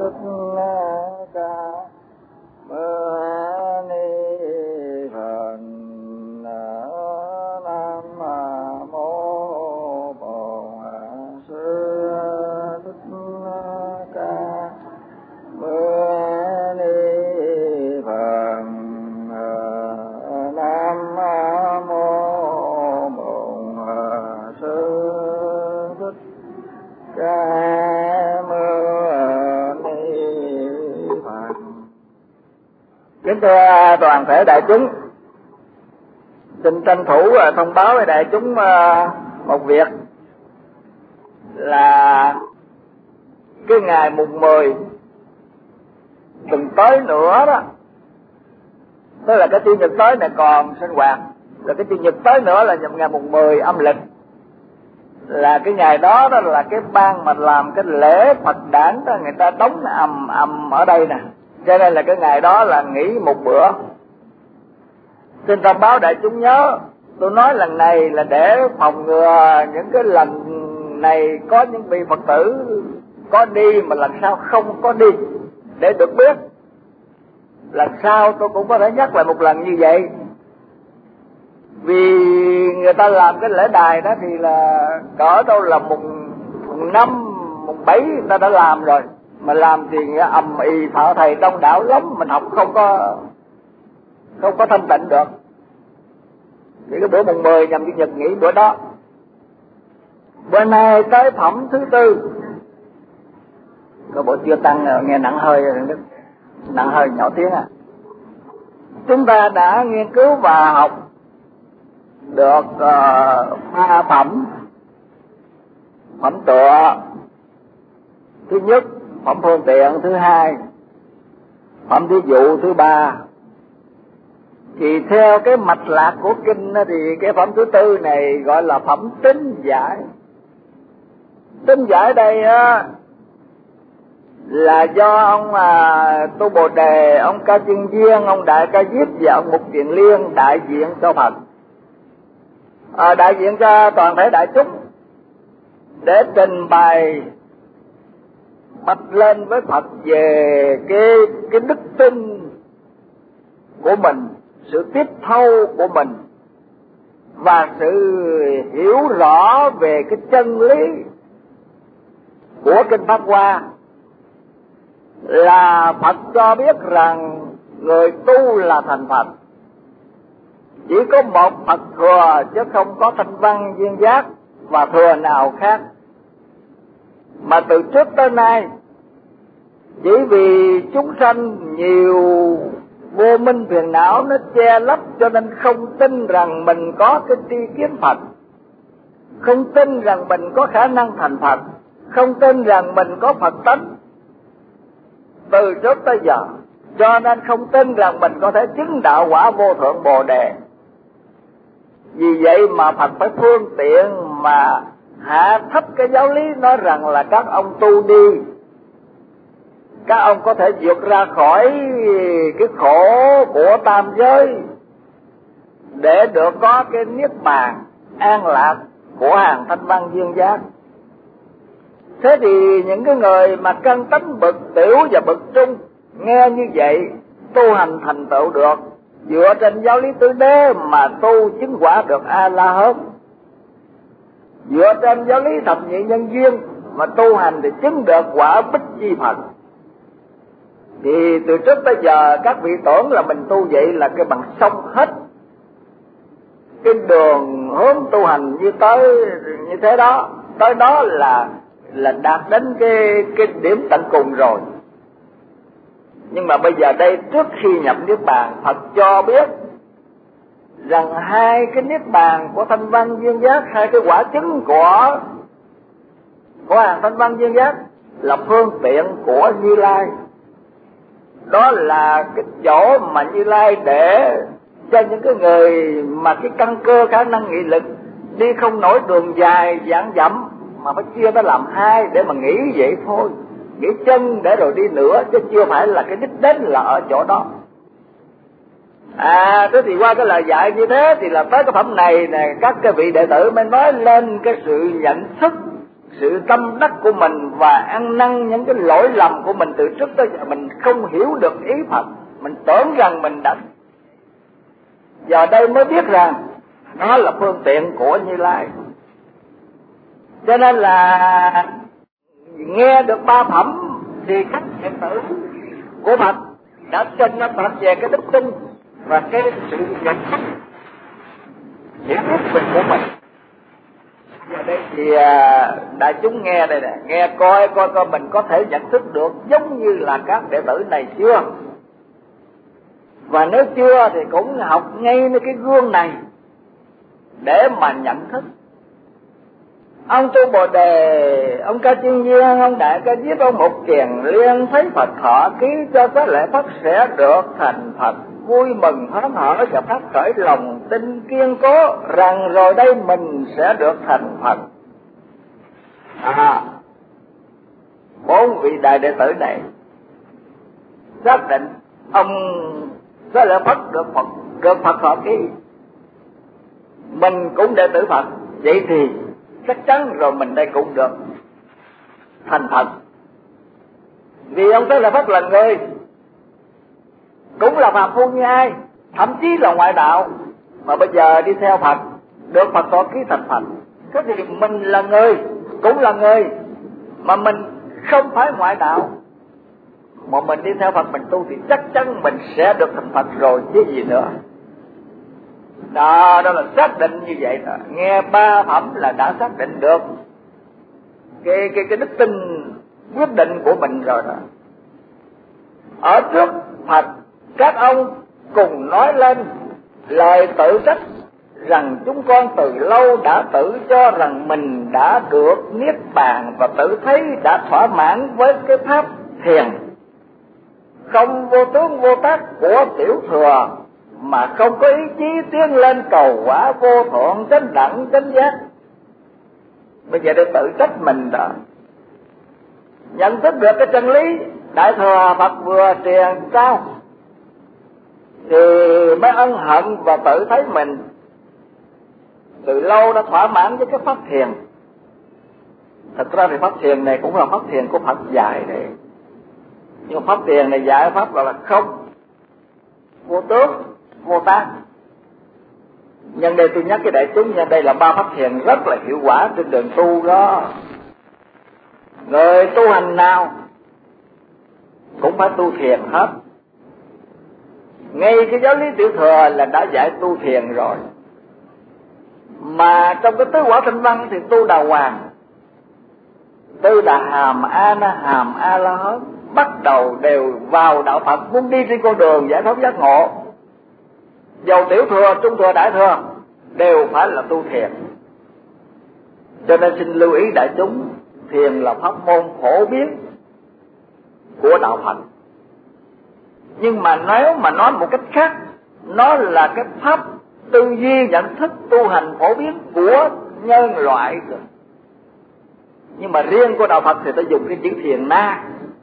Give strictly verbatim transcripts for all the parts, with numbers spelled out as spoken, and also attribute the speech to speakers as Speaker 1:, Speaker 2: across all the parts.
Speaker 1: Thích Ca Mâu Ni Phật. Nam mô Bổn Sư Thích Ca Mâu Ni Phật. Nam mô Bổn Sư Thích Ca Mâu Ni Phật. Kính thưa toàn thể đại chúng, xin tranh thủ thông báo với đại chúng một việc là cái ngày mùng mười tuần tới nữa đó, tức là cái chủ nhật tới này còn sinh hoạt, rồi cái chủ nhật tới nữa là ngày mùng mười âm lịch, là cái ngày đó đó là cái ban mà làm cái lễ Phật đản đó, người ta đóng ầm ầm ở đây nè, cho nên là cái ngày đó là nghỉ một bữa. Xin thông báo đại chúng nhớ, tôi nói lần này là để phòng ngừa những cái lần này có những vị Phật tử có đi mà lần sau không có đi, để được biết. Lần sau tôi cũng có thể nhắc lại một lần như vậy, vì người ta làm cái lễ đài đó thì là cỡ đâu là mùng, mùng năm, mùng bảy người ta đã làm rồi, mà làm thì ầm ĩ thợ thầy đông đảo lắm, mình học không có không có thanh tịnh được. Thì cái bữa mùng mười nhằm chủ nhật nghỉ bữa đó. Bữa nay tới phẩm thứ tư, có bộ chưa tăng nghe nặng hơi nặng hơi nhỏ tiếng à. Chúng ta đã nghiên cứu và học được uh, ba phẩm. Phẩm tựa thứ nhất, phẩm phương tiện thứ hai, phẩm thí dụ thứ ba. Thì theo cái mạch lạc của kinh đó, thì cái phẩm thứ tư này gọi là phẩm tính giải. Tính giải đây á là do ông à, Tu Bồ Đề, ông Ca Chiên Viên, ông Đại Ca Diếp và ông Mục Kiền Liên đại diện cho Phật, à, đại diện cho toàn thể đại chúng, để trình bày bạch lên với Phật về cái cái đức tin của mình, sự tiếp thâu của mình và sự hiểu rõ về cái chân lý của kinh Pháp Hoa. Là Phật cho biết rằng người tu là thành Phật, chỉ có một Phật thừa chứ không có thanh văn duyên giác và thừa nào khác. Mà từ trước tới nay chỉ vì chúng sanh nhiều vô minh phiền não nó che lấp, cho nên không tin rằng mình có cái tri kiến Phật, không tin rằng mình có khả năng thành Phật, không tin rằng mình có Phật tánh từ trước tới giờ, cho nên không tin rằng mình có thể chứng đạo quả vô thượng Bồ Đề. Vì vậy mà Phật phải phương tiện mà hạ thấp cái giáo lý, nói rằng là các ông tu đi, các ông có thể vượt ra khỏi cái khổ của tam giới để được có cái niết bàn an lạc của hàng thanh văn duyên giác. Thế thì những cái người mà căn tánh bậc tiểu và bậc trung nghe như vậy tu hành thành tựu được, dựa trên giáo lý tứ đế mà tu chứng quả được A La Hán, dựa trên giáo lý thập nhị nhân duyên mà tu hành thì chứng được quả Bích Chi Phật. Thì từ trước tới giờ các vị tưởng là mình tu vậy là cái bằng xong hết cái đường hướng tu hành như tới như thế đó, tới đó là là đạt đến cái cái điểm tận cùng rồi. Nhưng mà bây giờ đây, trước khi nhập niết bàn, Phật cho biết rằng hai cái niết bàn của thanh văn duyên giác, hai cái quả chứng của của hàng thanh văn duyên giác là phương tiện của Như Lai. Đó là cái chỗ mà Như Lai để cho những cái người mà cái căn cơ khả năng nghị lực đi không nổi đường dài dạn dặm, mà phải chia nó làm hai để mà nghĩ vậy thôi, nghĩ chân để rồi đi nữa, chứ chưa phải là cái đích đến là ở chỗ đó. À, thế thì qua cái lời dạy như thế thì là tới cái phẩm này nè, các cái vị đệ tử mới nói lên cái sự nhận thức, sự tâm đắc của mình và ăn năn những cái lỗi lầm của mình từ trước tới giờ mình không hiểu được ý Phật, mình tưởng rằng mình đã, giờ đây mới biết rằng nó là phương tiện của Như Lai. Cho nên là nghe được ba phẩm thì các đệ tử của Phật đã trình nó Phật về cái đức tin và cái sự nhận thức hiểu biết mình của mình. Giờ đây thì đại chúng nghe đây nè, nghe coi coi coi mình có thể nhận thức được giống như là các đệ tử này chưa? Và nếu chưa thì cũng học ngay nơi cái gương này để mà nhận thức. Ông Tu Bồ Đề, ông Ca Chiên Viên, ông Đại Ca Diếp, ông Mục Kiền Liên thấy Phật thọ ký cho có lẽ Phật sẽ được thành Phật, vui mừng hớn hở và phát khởi lòng tin kiên cố rằng rồi đây mình sẽ được thành Phật. À, bốn vị đại đệ tử này xác định ông có lẽ Phật được Phật được Phật thọ ký, mình cũng đệ tử Phật, vậy thì chắc chắn rồi mình đây cũng được thành Phật. Vì ông Thế Lợi Phất là người cũng là phàm phu như ai, thậm chí là ngoại đạo, mà bây giờ đi theo Phật, được Phật thọ ký thành Phật. Thế thì mình là người, cũng là người, mà mình không phải ngoại đạo, mà mình đi theo Phật mình tu thì chắc chắn mình sẽ được thành Phật rồi chứ gì nữa. Đó, đó là xác định như vậy rồi. Nghe ba phẩm là đã xác định được cái cái cái đức tin quyết định của mình rồi đó. Ở trước Phật, các ông cùng nói lên lời tự trách rằng chúng con từ lâu đã tự cho rằng mình đã được niết bàn và tự thấy đã thỏa mãn với cái pháp thiền không vô tướng vô tác của tiểu thừa, mà không có ý chí tiến lên cầu quả vô thượng chánh đẳng chánh giác. Bây giờ để tự trách mình đó. Nhận thức được cái chân lý Đại thừa Phật vừa truyền trao thì mới ân hận và tự thấy mình từ lâu đã thỏa mãn với cái pháp thiền. Thật ra thì pháp thiền này cũng là pháp thiền của Phật dạy đấy, nhưng pháp thiền này dạy pháp gọi là không vô tướng vô tác. Nhân đây tôi nhắc cái đại chúng, nhân đây là ba pháp thiền rất là hiệu quả trên đường tu đó. Người tu hành nào cũng phải tu thiền hết. Ngay cái giáo lý tiểu thừa là đã dạy tu thiền rồi, mà trong cái tứ quả thanh văn thì tu đà hoàng, tu đà hàm a na hàm a la hớt, bắt đầu đều vào đạo Phật, muốn đi trên con đường giải thoát giác ngộ. Dầu tiểu thừa, trung thừa, đại thừa đều phải là tu thiền. Cho nên xin lưu ý đại chúng, thiền là pháp môn phổ biến của đạo Phật. Nhưng mà nếu mà nói một cách khác, nó là cái pháp tư duy nhận thức tu hành phổ biến của nhân loại. Nhưng mà riêng của đạo Phật thì ta dùng cái chữ thiền na.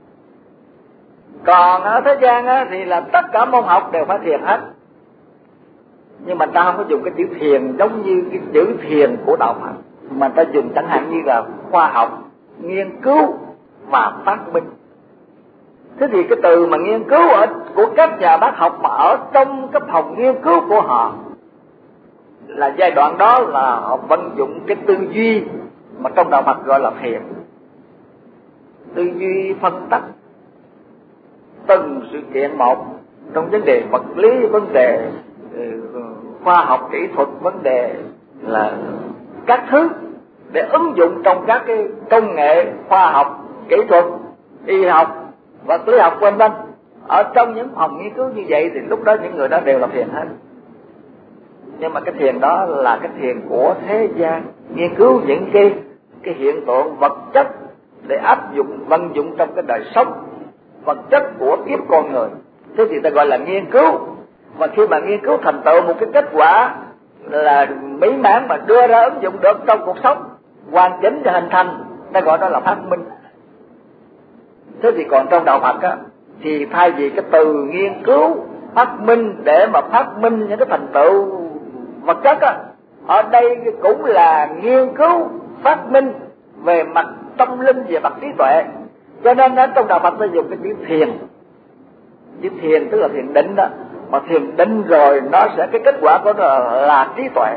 Speaker 1: Còn ở thế gian á, thì là tất cả môn học đều phải thiền hết. Nhưng mà ta không có dùng cái chữ thiền giống như cái chữ thiền của đạo Phật, mà ta dùng chẳng hạn như là khoa học, nghiên cứu và phát minh. Thế thì cái từ mà nghiên cứu ở của các nhà bác học mà ở trong cái phòng nghiên cứu của họ là giai đoạn đó là họ vận dụng cái tư duy mà trong đạo Phật gọi là thiền. Tư duy phân tích từng sự kiện một trong vấn đề vật lý, vấn đề khoa học kỹ thuật, vấn đề là các thứ để ứng dụng trong các cái công nghệ khoa học kỹ thuật, y học, vật lý học vân vân. Ở trong những phòng nghiên cứu như vậy thì lúc đó những người đó đều là thiền hết. Nhưng mà cái thiền đó là cái thiền của thế gian, nghiên cứu những cái cái hiện tượng vật chất để áp dụng vận dụng trong cái đời sống vật chất của kiếp con người. Thế thì ta gọi là nghiên cứu. Và khi mà nghiên cứu thành tựu một cái kết quả là mỹ mãn mà đưa ra ứng dụng được trong cuộc sống hoàn chỉnh và hình thành, ta gọi đó là phát minh. Thế thì còn trong đạo Phật á, thì thay vì cái từ nghiên cứu phát minh để mà phát minh những cái thành tựu vật chất á, ở đây cũng là nghiên cứu phát minh về mặt tâm linh, về mặt trí tuệ. Cho nên đến trong đạo Phật ta dùng cái chữ thiền. Chữ thiền tức là thiền định đó. Mà thiền định rồi nó sẽ, cái kết quả của nó là, là trí tuệ.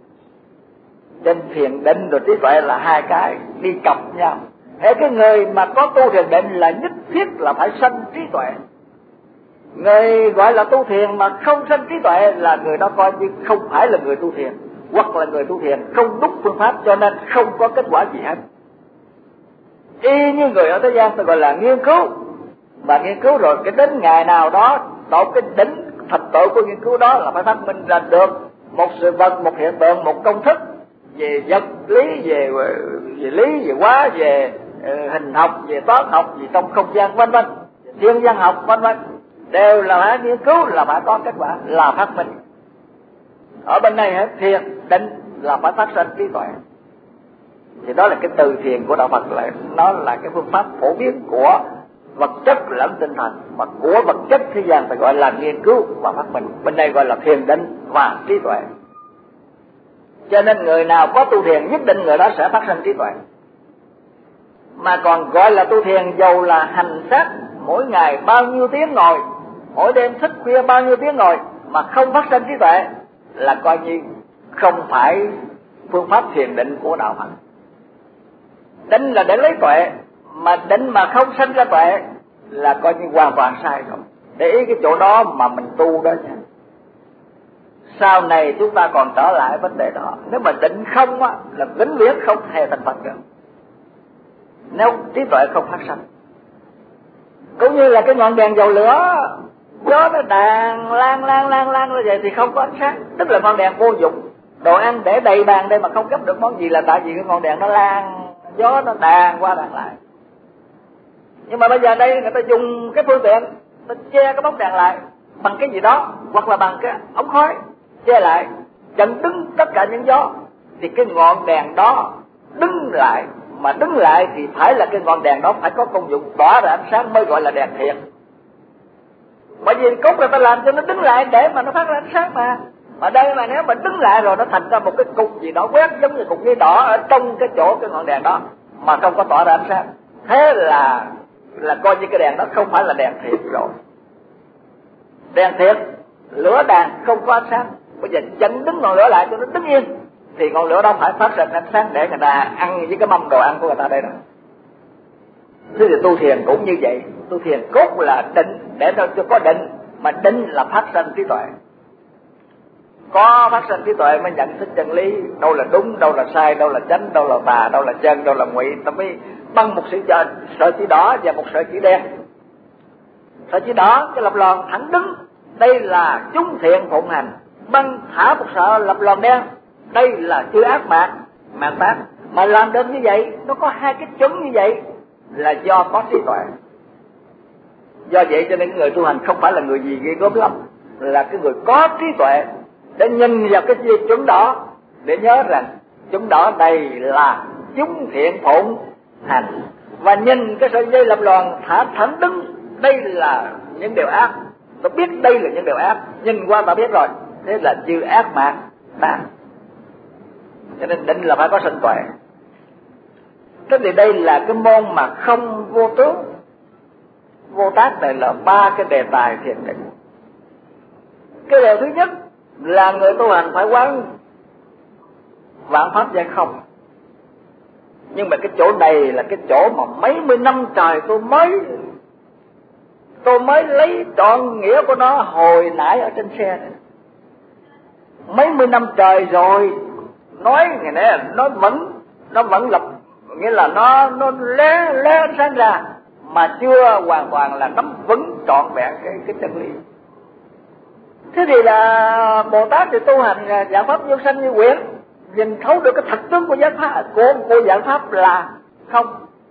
Speaker 1: Trên thiền định rồi trí tuệ là hai cái đi cặp nhau. Thế cái người mà có tu thiền định là nhất thiết là phải sanh trí tuệ. Người gọi là tu thiền mà không sanh trí tuệ là người đó coi như không phải là người tu thiền, hoặc là người tu thiền không đúng phương pháp, cho nên không có kết quả gì hết. Y như người ở thế gian ta gọi là nghiên cứu, mà nghiên cứu rồi cái đến ngày nào đó到cái đỉnh thành tựu của nghiên cứu đó là phải phát minh ra được một sự vật, một hiện tượng, một công thức về vật lý, về về lý, về hóa, về uh, hình học, về toán học, về trong không gian vân vân, thiên văn học vân vân, đều là phải nghiên cứu, là phải có kết quả, là phát minh. Ở bên này hết thiền định là phải phát sinh trí tuệ. Thì đó là cái từ thiền của đạo Phật, là nó là cái phương pháp phổ biến của vật chất lẫn tinh thần, mà của vật chất thế gian phải gọi là nghiên cứu và phát minh, bên đây gọi là thiền định và trí tuệ. Cho nên người nào có tu thiền nhất định người đó sẽ phát sinh trí tuệ. Mà còn gọi là tu thiền dầu là hành sát mỗi ngày bao nhiêu tiếng ngồi, mỗi đêm thức khuya bao nhiêu tiếng ngồi mà không phát sinh trí tuệ là coi như không phải phương pháp thiền định của đạo Phật. Định là để lấy tuệ, mà định mà không sinh ra tuệ là coi như hoàn toàn sai rồi. Để ý cái chỗ đó mà mình tu đó nha. Sau này chúng ta còn trở lại vấn đề đó. Nếu mà định không á là vĩnh viễn không hề thành Phật được. Nếu trí tuệ không phát sinh, cũng như là cái ngọn đèn dầu lửa, gió nó đàn lan lan lan lan như vậy thì không có ánh sáng, tức là ngọn đèn vô dụng. Đồ ăn để đầy bàn đây mà không gấp được món gì là tại vì cái ngọn đèn nó lan, gió nó đàn qua đàn lại. Nhưng mà bây giờ đây người ta dùng cái phương tiện, ta che cái bóng đèn lại bằng cái gì đó, hoặc là bằng cái ống khói che lại, chặn đứng tất cả những gió, thì cái ngọn đèn đó đứng lại. Mà đứng lại thì phải là cái ngọn đèn đó phải có công dụng tỏa ra ánh sáng mới gọi là đèn thiện. Bởi vì cốt là ta làm cho nó đứng lại để mà nó phát ra ánh sáng mà. Mà đây mà nếu mà đứng lại rồi nó thành ra một cái cục gì đó quét giống như cục giấy đỏ ở trong cái chỗ cái ngọn đèn đó mà không có tỏa ra ánh sáng. Thế là là coi như cái đèn đó không phải là đèn thiện rồi. Đèn thiện, lửa đèn không có ánh sáng. Bây giờ chặn đứng ngọn lửa lại cho nó đứng yên thì ngọn lửa đó phải phát ra ánh sáng để người ta ăn với cái mâm đồ ăn của người ta đây đó. Thế thì tu thiền cũng như vậy. Tu thiền cốt là định, để cho có định, mà định là phát sinh trí tuệ. Có phát sinh trí tuệ mới nhận thức chân lý, đâu là đúng, đâu là sai, đâu là chánh, đâu là tà, đâu là chân, đâu là ngụy. Ta mới bằng một sự sợi chỉ đỏ và một sợi chỉ đen. Sợi chỉ đỏ cái lập lòn thẳng đứng, đây là chúng thiện phụng hành. Băng thả một sợi lập lòn đen, đây là chư ác mạt, mạt tác. Mà làm được như vậy, nó có hai cái chuẩn như vậy là do có trí tuệ. Do vậy cho nên người tu hành không phải là người gì ghê gớm lắm, là cái người có trí tuệ để nhìn vào cái chuẩn đó, để nhớ rằng chúng đó đây là chúng thiện phụng hành. Và nhìn cái sợi dây lập lòn thả thẳng đứng, đây là những điều ác. Tôi biết đây là những điều ác, nhìn qua ta biết rồi, thế là chư ác mạt tác. Cho nên định là phải có sinh tuệ. Thế thì đây là cái môn mà không vô tướng vô tác, này là ba cái đề tài thiền định. Cái điều thứ nhất là người tu hành phải quán vạn pháp giải không. Nhưng mà cái chỗ này là cái chỗ mà mấy mươi năm trời tôi mới tôi mới lấy trọn nghĩa của nó hồi nãy ở trên xe này. Mấy mươi năm trời rồi nói ngày nay nó vẫn nó vẫn lập, nghĩa là nó nó lé lé sáng ra mà chưa hoàn toàn là nắm vững trọn vẹn cái cái chân lý. Thế thì là Bồ Tát thì tu hành dạng pháp vô sanh như quyển, nhìn thấu được cái thật tướng của giác pháp của của dạng pháp là không.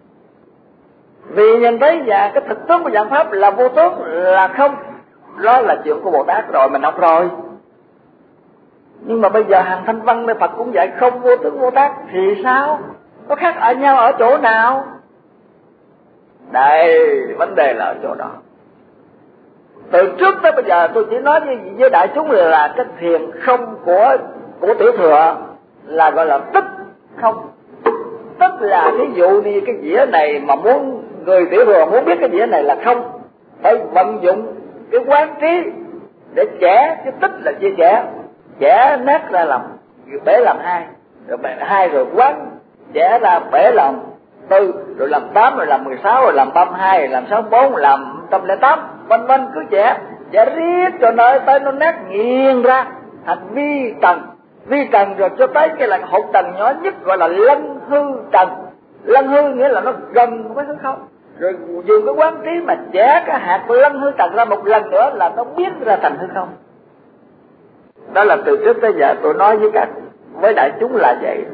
Speaker 1: Vì nhìn thấy và cái thực tướng của dạng pháp là vô tướng là không, đó là chuyện của Bồ Tát rồi, mình học rồi. Nhưng mà bây giờ hàng thanh văn Phật cũng dạy không vô tướng vô tác thì sao? Có khác ở nhau ở chỗ nào? Đây, vấn đề là ở chỗ đó. Từ trước tới bây giờ tôi chỉ nói với, với đại chúng là cái thiền không của của tiểu thừa là gọi là tức không. Tức là ví dụ như cái dĩa này mà muốn người tiểu thừa muốn biết cái dĩa này là không, phải vận dụng cái quán trí để chẻ, chứ tích là chia chẻ, chẻ nát ra làm bể làm hai, rồi bể hai rồi quán chẻ ra bể làm tư, rồi làm tám, rồi làm mười sáu, rồi làm ba mươi hai, rồi làm sáu mươi bốn, làm một trăm lẻ tám, vân vân, cứ chẻ chẻ riết cho nơi tới nó nát nghiền ra thành vi trần, vi trần rồi cho tới cái là hột trần nhỏ nhất gọi là lân hư trần. Lân hư nghĩa là nó gần với hư không, rồi dùng cái quán trí mà chẻ cái hạt lân hư trần ra một lần nữa là nó biến ra thành hư không. Đó là từ trước tới giờ tôi nói với các với đại chúng là vậy,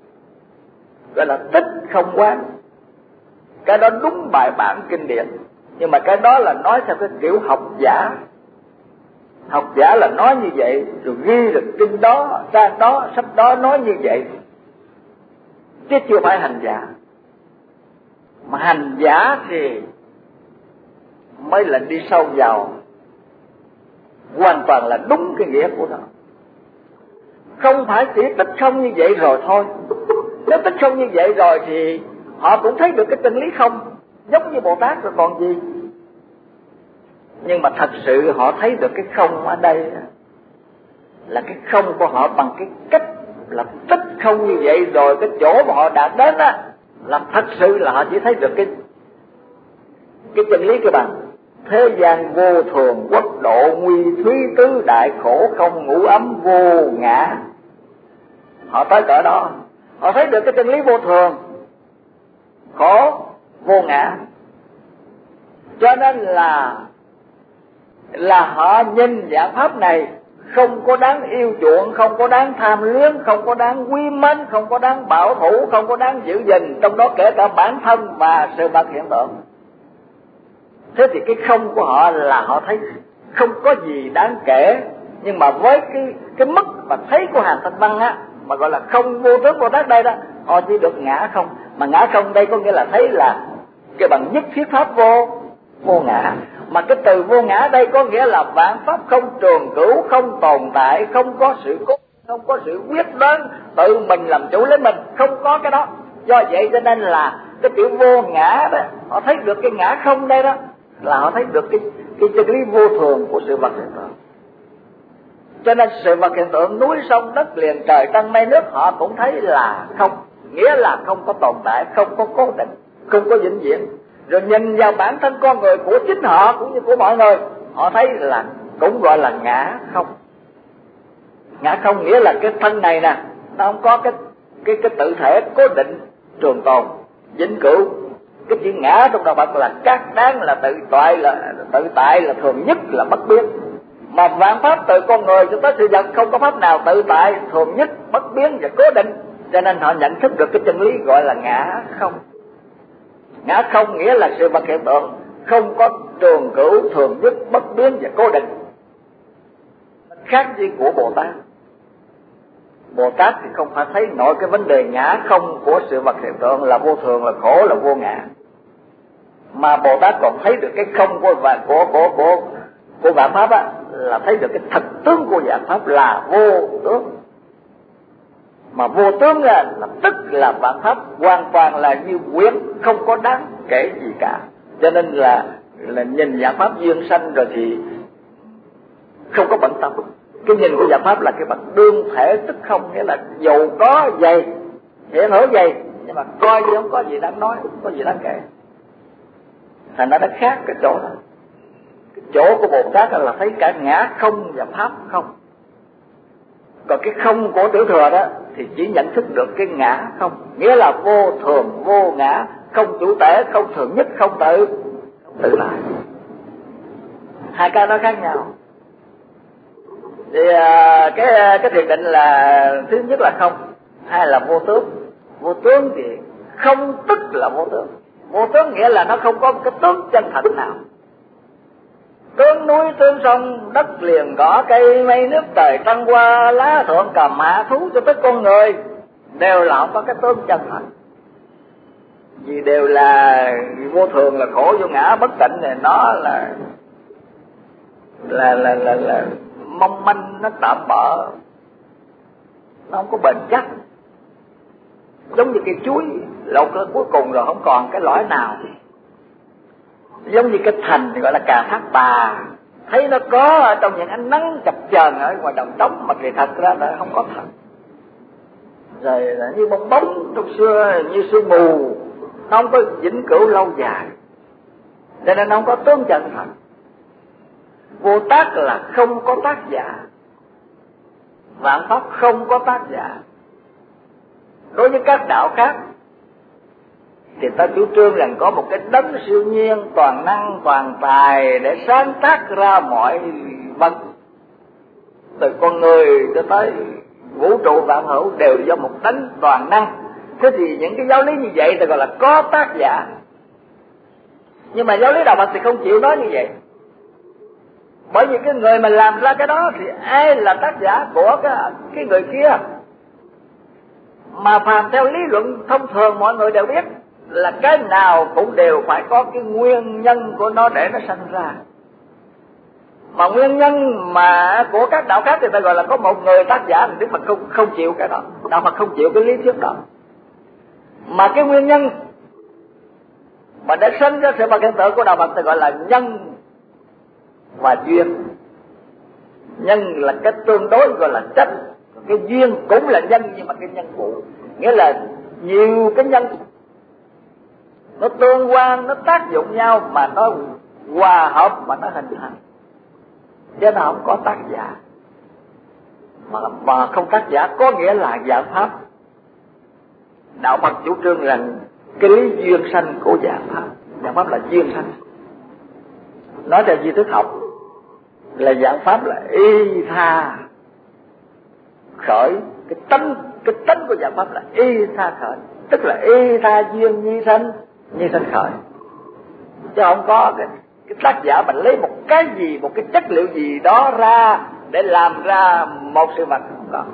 Speaker 1: gọi là tích không quán. Cái đó đúng bài bản kinh điển, nhưng mà cái đó là nói theo cái kiểu học giả. Học giả là nói như vậy, rồi ghi được kinh đó, trang đó, sách đó nói như vậy, chứ chưa phải hành giả. Mà hành giả thì mới là đi sâu vào, hoàn toàn là đúng cái nghĩa của nó. Không phải chỉ tích không như vậy rồi thôi. Nếu tích không như vậy rồi thì họ cũng thấy được cái chân lý không, giống như Bồ Tát rồi còn gì. Nhưng mà thật sự họ thấy được cái không ở đây là cái không của họ bằng cái cách là tích không như vậy rồi, cái chỗ mà họ đạt đến á là thật sự là họ chỉ thấy được cái cái chân lý cơ bản. Thế gian vô thường, quốc độ nguy thúy, tứ đại khổ không ngũ ấm vô ngã. Họ tới cỡ đó, họ thấy được cái chân lý vô thường, khổ, vô ngã. Cho nên là là họ nhìn dạng pháp này không có đáng yêu chuộng, không có đáng tham luyến, không có đáng quý mến, không có đáng bảo thủ, không có đáng giữ gìn, trong đó kể cả bản thân và sự vật hiện tượng. Thế thì cái không của họ là họ thấy không có gì đáng kể, nhưng mà với cái cái mức mà thấy của Hàn Thanh Văn á, mà gọi là không vô tướng Bồ Tát đây đó, họ chỉ được ngã không. Mà ngã không đây có nghĩa là thấy là cái bằng nhất thiết pháp vô vô ngã. Mà cái từ vô ngã đây có nghĩa là vạn pháp không trường cửu, không tồn tại, không có sự cố, không có sự quyết đoán tự mình làm chủ lấy mình, không có cái đó. Do vậy cho nên là cái tiểu vô ngã đó, họ thấy được cái ngã không đây đó, là họ thấy được cái cái chân lý vô thường của sự vật hiện tượng. Cho nên sự vật hiện tượng, núi sông đất liền trời trăng mây nước, họ cũng thấy là không, nghĩa là không có tồn tại, không có cố định, không có vĩnh viễn. Rồi nhìn vào bản thân con người của chính họ cũng như của mọi người, họ thấy là cũng gọi là ngã không. Ngã không nghĩa là cái thân này nè, nó không có cái cái cái tự thể cố định trường tồn vĩnh cửu. Cái chữ ngã trong đạo Phật là các đáng, là tự tại, là tự tại, là thường nhất, là bất biến. Mà vạn pháp từ con người cho tới sự vật không có pháp nào tự tại, thường nhất, bất biến và cố định. Cho nên họ nhận thức được cái chân lý gọi là ngã không. Ngã không nghĩa là sự vật hiện tượng không có trường cửu, thường nhất, bất biến và cố định. Khác gì của Bồ Tát. Bồ Tát thì không phải thấy nổi cái vấn đề ngã không của sự vật hiện tượng là vô thường, là khổ, là vô ngã. Mà Bồ Tát còn thấy được cái không của và của của của của vạn pháp á, là thấy được cái thật tướng của vạn pháp là vô tướng. Mà vô tướng là, là tức là vạn pháp hoàn toàn là như quyến, không có đáng kể gì cả. Cho nên là là nhìn vạn pháp duyên sanh rồi thì không có bận tâm. Cái nhìn của vạn pháp là cái bậc đương thể tức không, nghĩa là dầu có vậy, hiện hữu vậy, nhưng mà coi như không có gì đáng nói, không có gì đáng kể. Thành ra nó khác cái chỗ đó. Cái chỗ của Bồ Tát là thấy cả ngã không và pháp không. Còn cái không của tiểu thừa đó thì chỉ nhận thức được cái ngã không, nghĩa là vô thường, vô ngã, không chủ thể, không thường nhất, không tự không tự lại. Hai cái đó khác nhau. Thì cái cái thiền định là thứ nhất là không, hai là vô tướng. Vô tướng thì không tức là vô tướng. Vô tướng nghĩa là nó không có cái tướng chân thật nào. Tướng núi, tướng sông, đất liền, cỏ cây, mây nước, trời trăng hoa, lá thượng cầm hạ thú cho tới con người đều là không có cái tướng chân thật. Vì đều là vô thường, là khổ, vô ngã, bất tịnh, này nó là là là là, là mong manh, nó tạm bợ, nó không có bền chắc. giống như cây chuối lột lên cuối cùng rồi không còn cái lõi nào, giống như cái thành thì gọi là cà thác bà, thấy nó có ở trong những ánh nắng chập chờn ở ngoài đồng trống mà thì thật ra nó không có thật. Rồi là như bong bóng trong xưa, như sương mù, nó không có vĩnh cửu lâu dài, cho nên nó không có tướng chân thật. Vô tác là không có tác giả, vạn pháp không có tác giả. Đối với các đạo khác thì ta chủ trương rằng có một cái đấng siêu nhiên toàn năng toàn tài để sáng tác ra mọi vật, từ con người cho tới vũ trụ vạn hữu đều do một đấng toàn năng. Thế thì những cái giáo lý như vậy ta gọi là có tác giả. Nhưng mà giáo lý đạo Phật thì không chịu nói như vậy, bởi vì cái người mà làm ra cái đó thì ai là tác giả của cái, cái người kia. Mà phàm theo lý luận thông thường mọi người đều biết là cái nào cũng đều phải có cái nguyên nhân của nó để nó sanh ra. Mà nguyên nhân mà của các đạo khác thì ta gọi là có một người tác giả, thì Đức Phật không, không chịu cái đó. Đạo Phật không chịu cái lý thuyết đó. Mà cái nguyên nhân mà để sinh ra sự vật hiện tượng của đạo Phật thì gọi là nhân và duyên. Nhân là cái tương đối gọi là chất, cái duyên cũng là nhân nhưng mà cái nhân phụ, nghĩa là nhiều cái nhân nó tương quan, nó tác dụng nhau mà nó hòa hợp mà nó hình thành, chứ nó không có tác giả. Mà, mà không tác giả có nghĩa là dạng pháp. Đạo Phật chủ trương rằng cái lý duyên sanh của dạng pháp, dạng pháp là duyên sanh. Nói theo di thức học là dạng pháp là y tha khởi, cái tánh cái tánh của dạng pháp là y tha khởi, tức là y tha duyên nhi sanh, nhi sanh khởi, chứ không có cái, cái tác giả mình lấy một cái gì, một cái chất liệu gì đó ra để làm ra một sự vật, không có.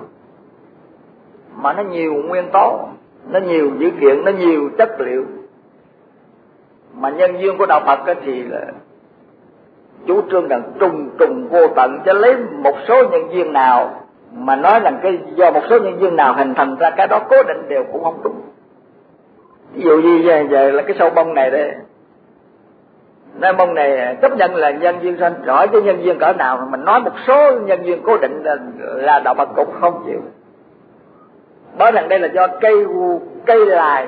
Speaker 1: Mà nó nhiều nguyên tố, nó nhiều dữ kiện, nó nhiều chất liệu. Mà nhân duyên của đạo Phật thì là chủ trương rằng trùng trùng vô tận, cho lấy một số nhân duyên nào mà nói rằng cái do một số nhân duyên nào hình thành ra cái đó cố định đều cũng không đúng. Ví dụ như giờ, giờ là cái sâu bông này đây, nơi bông này chấp nhận là nhân duyên sanh, hỏi cái nhân duyên cỡ nào mà mình nói một số nhân duyên cố định là, là đạo Phật cũng không chịu. Nói rằng đây là do cây cây lài,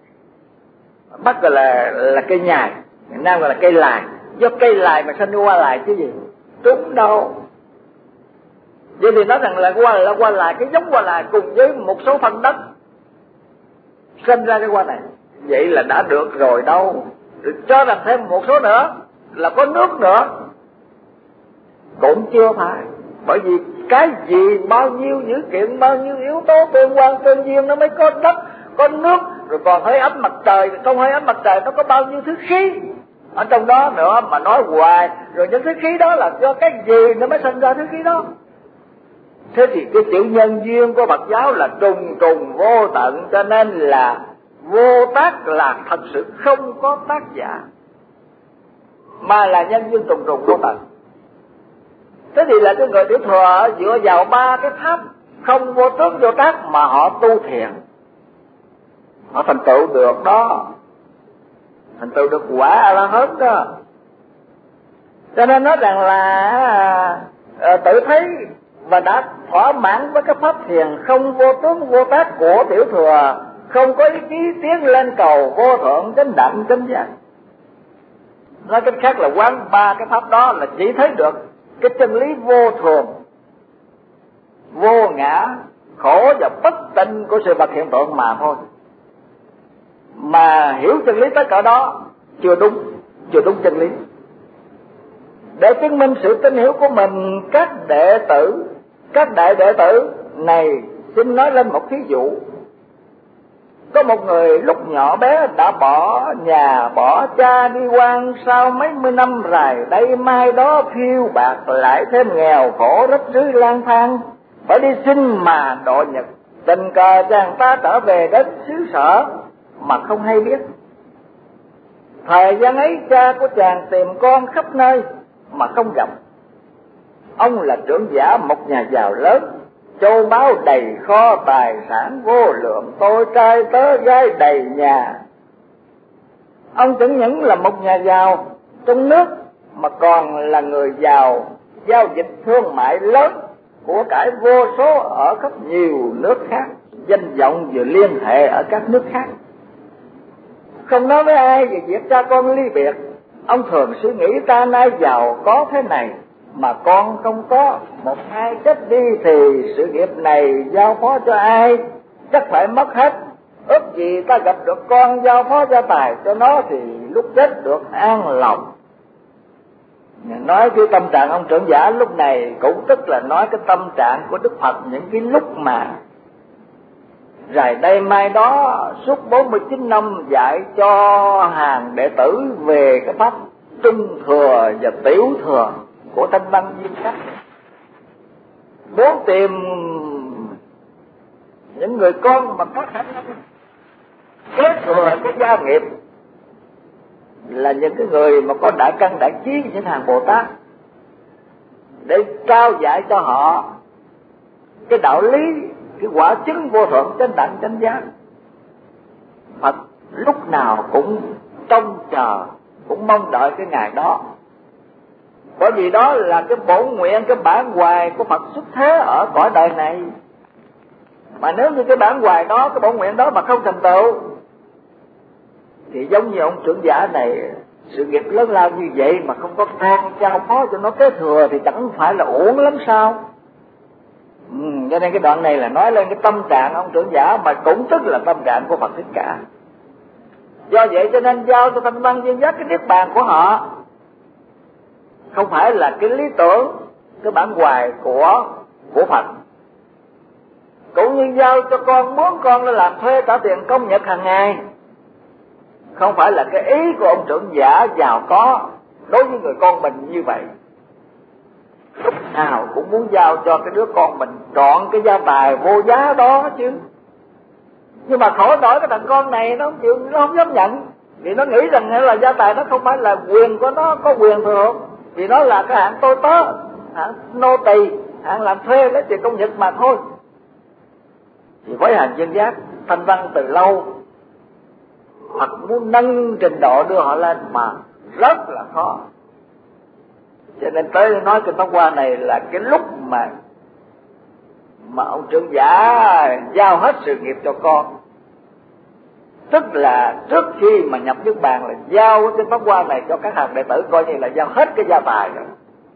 Speaker 1: Bắc gọi là là cây nhài, Nam gọi là cây lài, do cây lài mà sanh qua lài chứ gì, đúng đâu. Vậy thì nói rằng là qua là qua lài, cái giống qua lài cùng với một số phân đất sinh ra cái hoa này, vậy là đã được rồi đâu. Được cho rằng thêm một số nữa là có nước nữa cũng chưa phải, bởi vì cái gì bao nhiêu dữ kiện, bao nhiêu yếu tố tương quan tương duyên nó mới có đất, có nước, rồi còn hơi ấm mặt trời, không hơi ấm mặt trời nó có bao nhiêu thứ khí ở trong đó nữa mà nói hoài. Rồi những thứ khí đó là do cái gì nó mới sinh ra thứ khí đó. Thế thì cái tiểu nhân duyên của Phật giáo là trùng trùng vô tận, cho nên là vô tác là thật sự không có tác giả, mà là nhân duyên trùng trùng vô tận. Thế thì là cái người tiểu thừa dựa vào ba cái pháp không vô tướng vô tác mà họ tu thiền, họ thành tựu được đó, thành tựu được quả A-la-hán đó. Cho nên nói rằng là uh, tự thấy và đã thỏa mãn với cái pháp thiền không vô tướng vô tác của tiểu thừa, không có ý chí tiến lên cầu vô thượng chánh đẳng chánh giác. Nói cách khác là quán ba cái pháp đó là chỉ thấy được cái chân lý vô thường, vô ngã, khổ và bất tịnh của sự vật hiện tượng mà thôi. Mà hiểu chân lý tất cả đó chưa đúng, chưa đúng chân lý. Để chứng minh sự tín hiểu của mình, các đệ tử, các đại đệ tử này xin nói lên một thí dụ. Có một người lúc nhỏ bé đã bỏ nhà bỏ cha đi quan, sau mấy mươi năm rày đây mai đó phiêu bạc, lại thêm nghèo khổ rách rưới lang thang, phải đi xin mà độ nhật. Tình cờ chàng ta trở về đến xứ sở mà không hay biết. Thời gian ấy cha của chàng tìm con khắp nơi mà không gặp. Ông là trưởng giả một nhà giàu lớn, châu báu đầy kho, tài sản vô lượng, tôi trai tớ gái đầy nhà. Ông chẳng những là một nhà giàu trong nước mà còn là người giàu giao dịch thương mại lớn, của cải vô số ở khắp nhiều nước khác, danh vọng vừa liên hệ ở các nước khác. Không nói với ai về việc cha con ly biệt, ông thường suy nghĩ ta nay giàu có thế này mà con không có, một ai chết đi thì sự nghiệp này giao phó cho ai, chắc phải mất hết. Ước gì ta gặp được con giao phó gia tài cho nó thì lúc chết được an lòng. Nói cái tâm trạng ông trưởng giả lúc này cũng tức là nói cái tâm trạng của Đức Phật những cái lúc mà rày đây mai đó suốt bốn mươi chín năm dạy cho hàng đệ tử về cái pháp trung thừa và tiểu thừa của Thanh Văn Diêm Khách. Muốn tìm những người con mà có khả năng kế thừa cái gia nghiệp là những cái người mà có đại căn đại trí, những hàng Bồ Tát, để trao dạy cho họ cái đạo lý, cái quả chứng vô thượng chánh đẳng chánh giác. Phật lúc nào cũng trông chờ, cũng mong đợi cái ngày đó, bởi vì đó là cái bổn nguyện, cái bản hoài của Phật xuất thế ở cõi đời này. Mà nếu như cái bản hoài đó, cái bổn nguyện đó mà không thành tựu thì giống như ông trưởng giả này, sự nghiệp lớn lao như vậy mà không có than trao phó cho nó kế thừa thì chẳng phải là uổng lắm sao? Ừ, cho nên cái đoạn này là nói lên cái tâm trạng ông trưởng giả, mà cũng tức là tâm trạng của Phật Thích Ca. Do vậy cho nên giao cho Thanh Văn Diêm Giác cái niết bàn của họ không phải là cái lý tưởng, cái bản hoài của của Phật. Cũng như giao cho con, muốn con nó làm thuê trả tiền công nhật hàng ngày, không phải là cái ý của ông trưởng giả giàu có đối với người con mình như vậy. Lúc nào cũng muốn giao cho cái đứa con mình trọn cái gia tài vô giá đó chứ. Nhưng mà khổ nổi cái thằng con này nó không chịu, nó không dám nhận, vì nó nghĩ rằng là gia tài nó không phải là quyền của nó, có quyền thừa hưởng, vì nó là cái hạng tôi tớ, hạng nô tỳ, hạng làm thuê lấy tiền công nhật mà thôi. Thì với hàng Diêm Giác, Thanh Văn từ lâu Phật muốn nâng trình độ đưa họ lên mà rất là khó. Cho nên tới nói cái Pháp Hoa này là cái lúc mà mà ông trưởng giả giao hết sự nghiệp cho con, tức là trước khi mà nhập Niết Bàn là giao cái Pháp Hoa này cho các hàng đệ tử, coi như là giao hết cái gia tài rồi.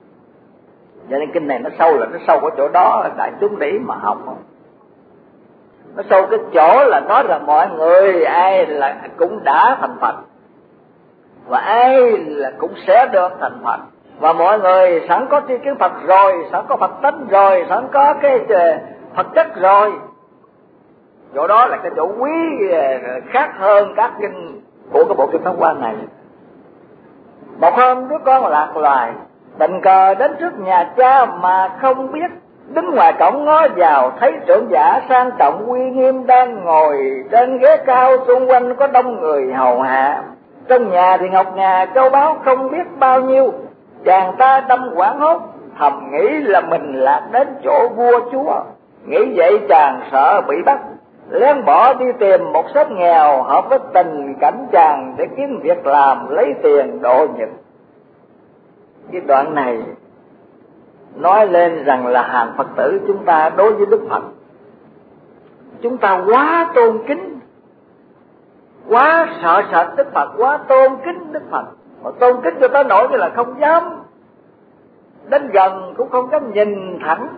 Speaker 1: Cho nên kinh này nó sâu, là nó sâu ở chỗ đó, đại chúng để mà học không? Nó sâu cái chỗ là nói là mọi người ai là cũng đã thành Phật, và ai là cũng sẽ được thành Phật, và mọi người sẵn có tri kiến Phật rồi, sẵn có Phật tánh rồi, sẵn có cái Phật chất rồi. Chỗ đó là cái chỗ quý khác hơn các kinh của cái bộ kinh Pháp Hoa này. Một hôm đứa con lạc loài tình cờ đến trước nhà cha mà không biết, đứng ngoài cổng ngó vào thấy trưởng giả sang trọng uy nghiêm đang ngồi trên ghế cao, xung quanh có đông người hầu hạ. Trong nhà thì ngọc ngà châu báu không biết bao nhiêu. Chàng ta đâm hoảng hốt, thầm nghĩ là mình lạc đến chỗ vua chúa. Nghĩ vậy chàng sợ bị bắt, lén bỏ đi tìm một xóm nghèo hợp với tình cảnh chàng để kiếm việc làm lấy tiền độ nhật. Cái đoạn này nói lên rằng là hàng Phật tử chúng ta đối với Đức Phật, chúng ta quá tôn kính, quá sợ sệt Đức Phật, quá tôn kính Đức Phật, mà tôn kính cho tới nỗi như là không dám đến gần, cũng không dám nhìn thẳng.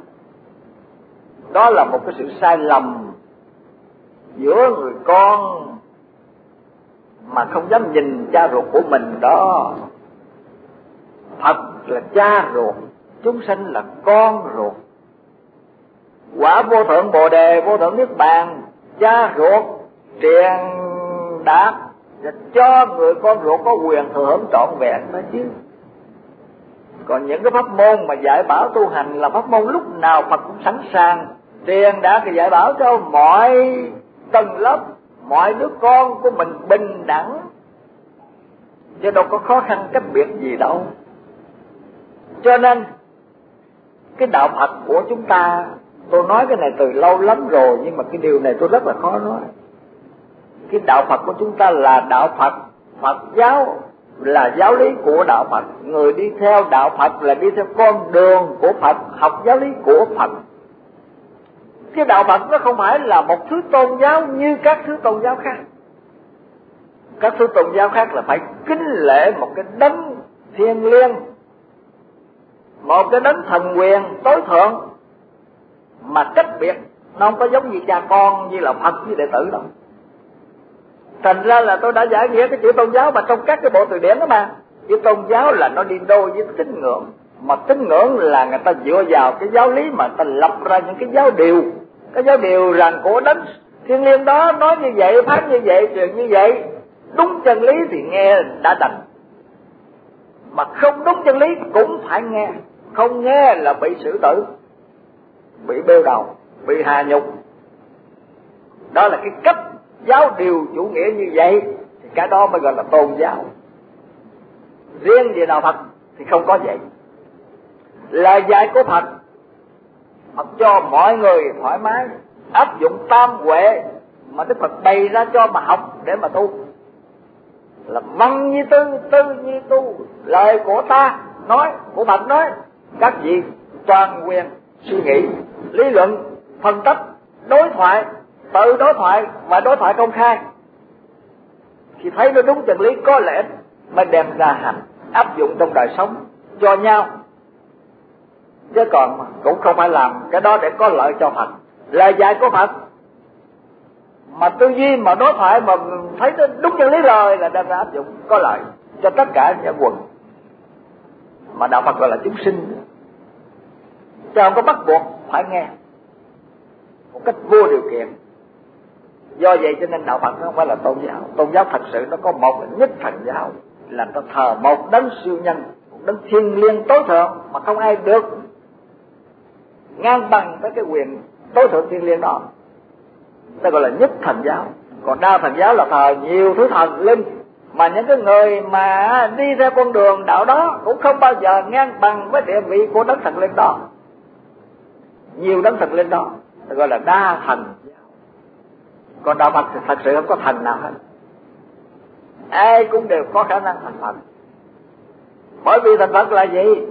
Speaker 1: Đó là một cái sự sai lầm giữa người con mà không dám nhìn cha ruột của mình đó. Phật là cha ruột, chúng sanh là con ruột. Quả vô thượng Bồ Đề, vô thượng Niết Bàn, cha ruột truyền đạt và cho người con ruột có quyền thừa hưởng trọn vẹn đó chứ. Còn những cái pháp môn mà dạy bảo tu hành là pháp môn lúc nào Phật cũng sẵn sàng truyền đạt cái dạy bảo cho mọi tầng lớp, mọi đứa con của mình bình đẳng, chứ đâu có khó khăn cách biệt gì đâu. Cho nên cái đạo Phật của chúng ta Tôi nói cái này từ lâu lắm rồi, nhưng mà cái điều này tôi rất là khó nói. Cái đạo Phật của chúng ta là đạo Phật, Phật giáo là giáo lý của đạo Phật. Người đi theo đạo Phật là đi theo con đường của Phật, học giáo lý của Phật. Cái đạo Phật nó không phải là một thứ tôn giáo như các thứ tôn giáo khác. Các thứ tôn giáo khác là phải kính lễ một cái đấng thiêng liêng, một cái đấng thần quyền tối thượng, mà cách biệt nó không có giống như cha con, như là Phật với đệ tử đâu. Thành ra là tôi đã giải nghĩa cái chữ tôn giáo mà trong các cái bộ từ điển đó mà. Chữ tôn giáo là nó đi đôi với tín ngưỡng, mà tín ngưỡng là người ta dựa vào cái giáo lý mà người ta lập ra những cái giáo điều. Cái giáo điều rằng của đấng thiêng liêng đó nói như vậy, phán như vậy, truyền như vậy. Đúng chân lý thì nghe đã đành, mà không đúng chân lý cũng phải nghe. Không nghe là bị xử tử, bị bêu đầu, bị hà nhục. Đó là cái cách giáo điều chủ nghĩa như vậy, thì cái đó mới gọi là tôn giáo. Riêng về đạo Phật thì không có vậy. Lời dạy của Phật, Phật cho mọi người thoải mái áp dụng tam huệ mà Đức Phật bày ra cho mà học để mà tu. Là văn như tư, tư như tu. Lời của ta nói, của Phật nói, các vị toàn quyền suy nghĩ, lý luận, phân tích, đối thoại, tự đối thoại và đối thoại công khai. Khi thấy nó đúng chân lý có lẽ mới đem ra hành, áp dụng trong đời sống cho nhau. Chứ còn cũng không phải làm cái đó để có lợi cho Phật. Lời dạy của Phật mà tư duy mà đối thoại mà thấy nó đúng chân lý rồi là đem ra áp dụng có lợi cho tất cả nhân quần. Mà đạo Phật gọi là chúng sinh, chứ không có bắt buộc phải nghe một cách vô điều kiện. Do vậy cho nên đạo Phật nó không phải là tôn giáo. Tôn giáo thật sự nó có một là nhất thần giáo, là ta thờ một đấng siêu nhân, một đấng thiêng liêng tối thượng mà không ai được ngang bằng với cái quyền tối thượng thiêng liêng đó. Ta gọi là nhất thần giáo. Còn đa thần giáo là thờ nhiều thứ thần linh, mà những cái người mà đi theo con đường đạo đó cũng không bao giờ ngang bằng với địa vị của đấng thần linh đó. Nhiều đấng thần linh đó ta gọi là đa thần giáo. Còn đạo Phật thì thật sự không có thần nào hết. Ai cũng đều có khả năng thành Phật. Bởi vì thành Phật là gì?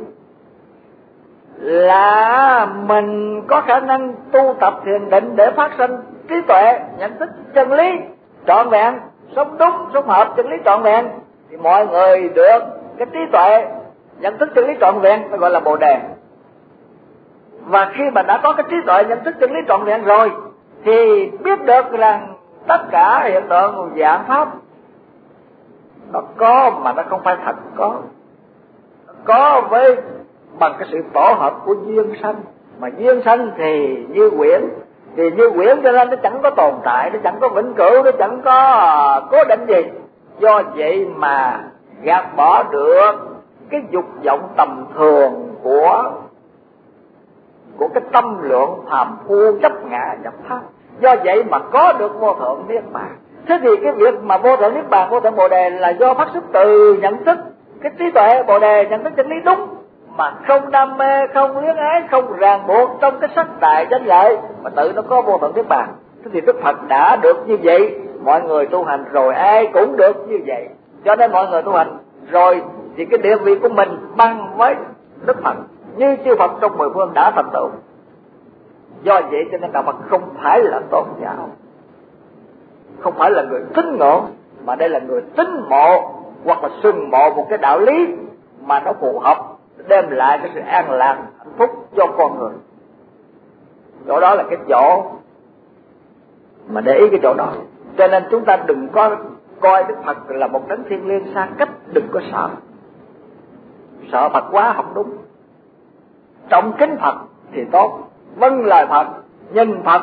Speaker 1: Là mình có khả năng tu tập thiền định để phát sinh trí tuệ, nhận thức chân lý trọn vẹn, sống đúng, sống hợp chân lý trọn vẹn, thì mọi người được cái trí tuệ, nhận thức chân lý trọn vẹn, nó gọi là Bồ Đề. Và khi mà đã có cái trí tuệ, nhận thức chân lý trọn vẹn rồi, thì biết được rằng tất cả hiện tượng dạng pháp nó có mà nó không phải thật có. Nó có với bằng cái sự tổ hợp của duyên sanh. Mà duyên sanh thì như quyển, thì như quyển cho nên nó chẳng có tồn tại, nó chẳng có vĩnh cửu, nó chẳng có cố định gì. Do vậy mà gạt bỏ được cái dục vọng tầm thường của của cái tâm lượng phàm phu chấp ngã nhập pháp. Do vậy mà có được vô thượng niết bàn. Thế thì cái việc mà vô thượng niết bàn, vô thượng Bồ Đề là do phát xuất từ nhận thức cái trí tuệ Bồ Đề, nhận thức chân lý đúng, mà không đam mê, không luyến ái, không ràng buộc trong cái sắc tài danh lợi, mà tự nó có vô thượng niết bàn. Thế thì Đức Phật đã được như vậy, mọi người tu hành rồi ai cũng được như vậy. Cho nên mọi người tu hành rồi thì cái địa vị của mình bằng với Đức Phật, như chư Phật trong mười phương đã thành tựu. Do vậy cho nên đạo Phật không phải là tôn giáo, không phải là người tín ngưỡng, mà đây là người tín mộ hoặc là sừng mộ một cái đạo lý mà nó phù hợp, đem lại cái sự an lạc, hạnh phúc cho con người. Chỗ đó là cái chỗ mà để ý cái chỗ đó. Cho nên chúng ta đừng có coi Đức Phật là một đấng thiêng liêng xa cách, đừng có sợ. Sợ Phật quá không đúng. Trọng kính Phật thì tốt, vâng lời Phật, nhìn Phật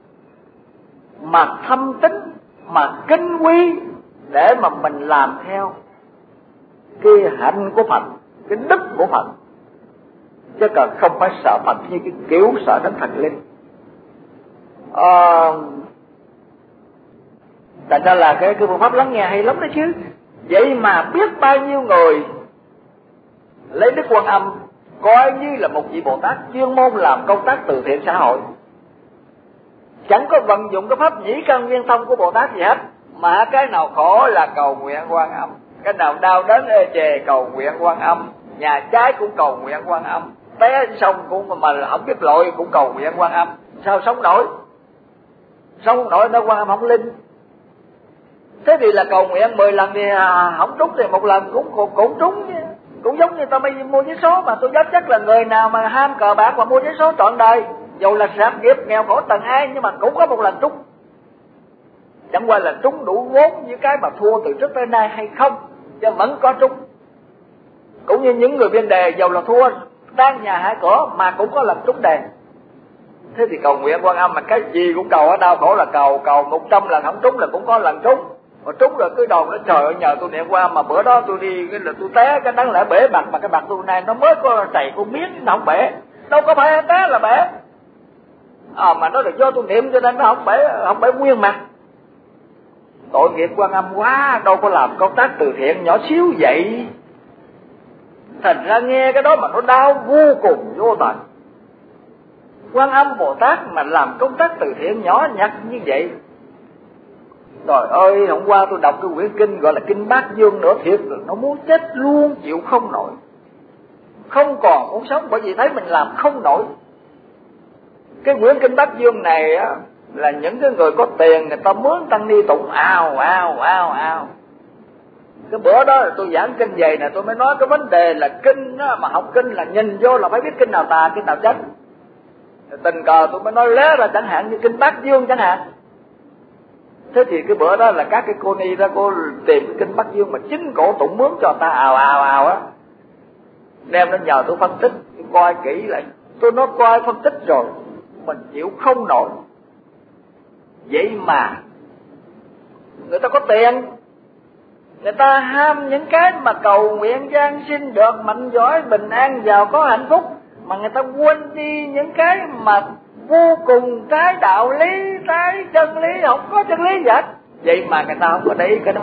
Speaker 1: mà thâm tín, mà kính quý, để mà mình làm theo cái hạnh của Phật, cái đức của Phật, chứ còn không phải sợ Phật như cái kiểu sợ đến thần linh. À, tại sao là cái, cái phương pháp lắng nghe hay lắm đó chứ. Vậy mà biết bao nhiêu người lấy Đức Quan Âm coi như là một vị Bồ Tát chuyên môn làm công tác từ thiện xã hội, chẳng có vận dụng cái pháp nhĩ căn viên thông của Bồ Tát gì hết, mà cái nào khổ là cầu nguyện Quan Âm, cái nào đau đớn ê chề cầu nguyện Quan Âm, nhà cháy cũng cầu nguyện Quan Âm, té xong cũng mà không biết lội cũng cầu nguyện Quan Âm. Sao sống nổi? Sống không nổi nó Quan Âm không linh. Thế thì là cầu nguyện mười lần thì không trúng thì một lần cũng cũng, cũng trúng chứ. Cũng giống như tao mới mua vé số, mà tôi dám chắc là người nào mà ham cờ bạc mà mua vé số trọn đời, dù là sạp nghiệp nghèo khổ tầng ai, nhưng mà cũng có một lần trúng. Chẳng qua là trúng đủ vốn với cái mà thua từ trước tới nay hay không, chứ vẫn có trúng. Cũng như những người biên đề, dầu là thua đang nhà hại cửa mà cũng có lần trúng đề. Thế thì cầu nguyện Quan Âm mà cái gì cũng cầu, ở đau khổ là cầu, cầu một trăm lần không trúng là cũng có lần trúng. Mà trúng rồi cứ đồn nó trời ơi nhờ tôi niệm qua mà bữa đó tôi đi cái là tôi té cái đáng lẽ bể bạc, mà cái bạc tôi này nó mới có chảy con miếng nó không bể, đâu có phải té là bể. À, mà nó là do tôi niệm cho nên nó không bể, không bể nguyên mặt. Tội nghiệp Quan Âm quá, đâu có làm công tác từ thiện nhỏ xíu vậy. Thành ra nghe cái đó mà nó đau vô cùng vô tận. Quan Âm Bồ Tát mà làm công tác từ thiện nhỏ nhặt như vậy. Trời ơi, hôm qua tôi đọc cái quyển kinh gọi là Kinh Bát Dương nữa, thiệt rồi nó muốn chết luôn, chịu không nổi, không còn muốn sống, bởi vì thấy mình làm không nổi. Cái quyển Kinh Bát Dương này á, là những cái người có tiền người ta mướn tăng ni tụng ào ào ào ào. Cái bữa đó là tôi giảng kinh về nè, tôi mới nói cái vấn đề là kinh á, mà học kinh là nhìn vô là phải biết kinh nào tà, kinh nào chánh. Tình cờ tôi mới nói lé ra chẳng hạn như Kinh Bát Dương chẳng hạn. Thế thì cái bữa đó là các cái cô ni ra cô tìm cái Kinh Bát Dương mà chính cổ tụng mướn cho ta ào ào ào á, đem nó nhờ tôi phân tích, tôi coi kỹ lại. Tôi nói coi phân tích rồi mình chịu không nổi. Vậy mà người ta có tiền, người ta ham những cái mà cầu nguyện giang sinh được mạnh giỏi bình an giàu có hạnh phúc, mà người ta quên đi những cái mà vô cùng trái đạo lý, trái chân lý, không có chân lý gì hết. Vậy mà người ta không có để ý cái đó.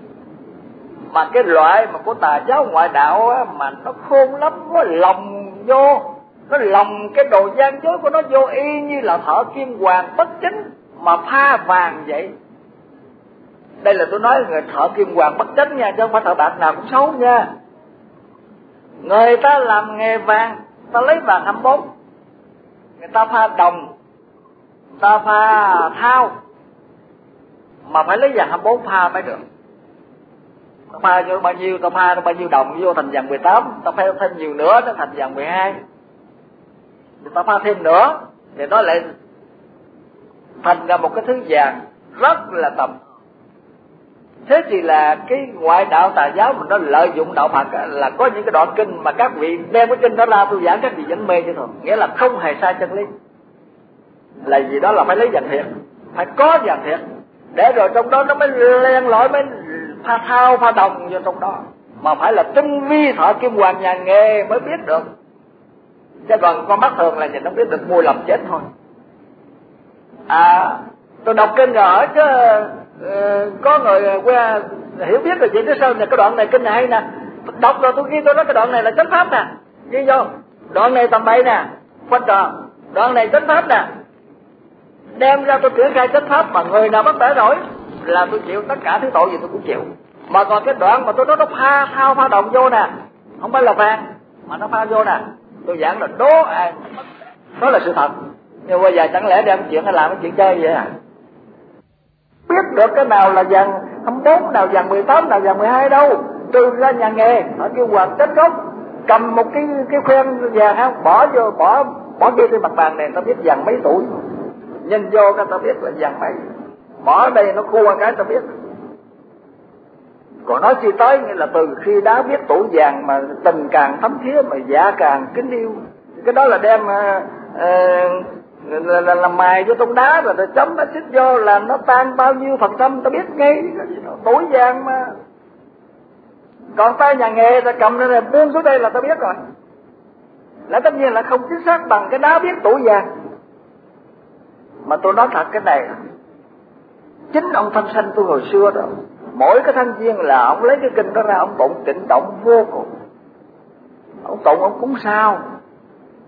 Speaker 1: Mà cái loại mà của tà giáo ngoại đạo á, mà nó khôn lắm, nó lòng vô, nó lòng cái đồ gian dối của nó vô, y như là thợ kim hoàn bất chính mà pha vàng vậy. Đây là tôi nói người thợ kim hoàn bất chính nha, chứ không phải thợ bạc nào cũng xấu nha. Người ta làm nghề vàng, ta lấy vàng hai mươi bốn, người ta pha đồng, ta pha thau, mà phải lấy vàng hai mươi bốn pha mới được. Ta pha cho bao nhiêu, ta pha bao nhiêu đồng vô thành vàng mười tám, ta pha thêm nhiều nữa nó thành vàng mười hai, thì ta pha thêm nữa thì nó lại thành ra một cái thứ vàng rất là tầm. Thế thì là cái ngoại đạo tà giáo mình nó lợi dụng đạo Phật là có những cái đoạn kinh mà các vị đem cái kinh đó ra tôi giảng các vị vẫn mê chứ thôi, nghĩa là không hề sai chân lý. Là gì đó là phải lấy vàng thiệt, phải có vàng thiệt, để rồi trong đó nó mới len lỏi, mới pha thao pha đồng vô trong đó, mà phải là tinh vi thợ kim hoàn nhà nghề mới biết được. Chứ còn con mắt thường là nhìn không biết được, mua lầm chết thôi. À, tôi đọc kinh rồi hỏi chứ uh, có người qua hiểu biết rồi, vậy chứ sao nè, cái đoạn này kinh này hay nè, đọc rồi tôi ghi tôi nói cái đoạn này là chánh pháp nè, ghi vô, đoạn này tầm bậy nè, khoanh trò, đoạn này chánh pháp nè, đem ra tôi triển khai chánh pháp, mà người nào bắt bẻ nổi là tôi chịu tất cả thứ tội gì tôi cũng chịu. Mà còn cái đoạn mà tôi nói nó pha thao pha đồng vô nè, không phải là vàng mà nó pha vô nè, tôi giảng là đố ai, đó là sự thật. Nhưng bây giờ chẳng lẽ đem chuyện hay làm cái chuyện chơi vậy à? Biết được cái nào là vàng hai mươi bốn, nào vàng mười tám, nào vàng mười hai đâu. Trừ ra nhà nghề họ kêu hoàng chết gốc, cầm một cái cái khoen vàng không, bỏ vô, bỏ bỏ vô trên mặt bàn này, ta biết vàng mấy tuổi, nhìn vô cái ta biết là vàng mấy, bỏ ở đây nó khô cái ta biết. Còn nói chi tới nghĩa là từ khi đã biết tuổi vàng mà tình càng thấm thía, mà dạ càng kính yêu, cái đó là đem uh, uh, là, là, là mài vô trong đá rồi, rồi chấm nó xích vô là nó tan bao nhiêu phần trăm ta biết ngay, tuổi vàng mà. Còn tay nhà nghề ta cầm lên này buông xuống đây là ta biết rồi, là tất nhiên là không chính xác bằng cái đá biết tuổi vàng. Mà tôi nói thật cái này, chính ông Thanh Sanh tôi hồi xưa đó, mỗi cái thanh viên là ông lấy cái kinh đó ra, ông tụng trịnh trọng vô cùng, ông tụng ông cúng sao,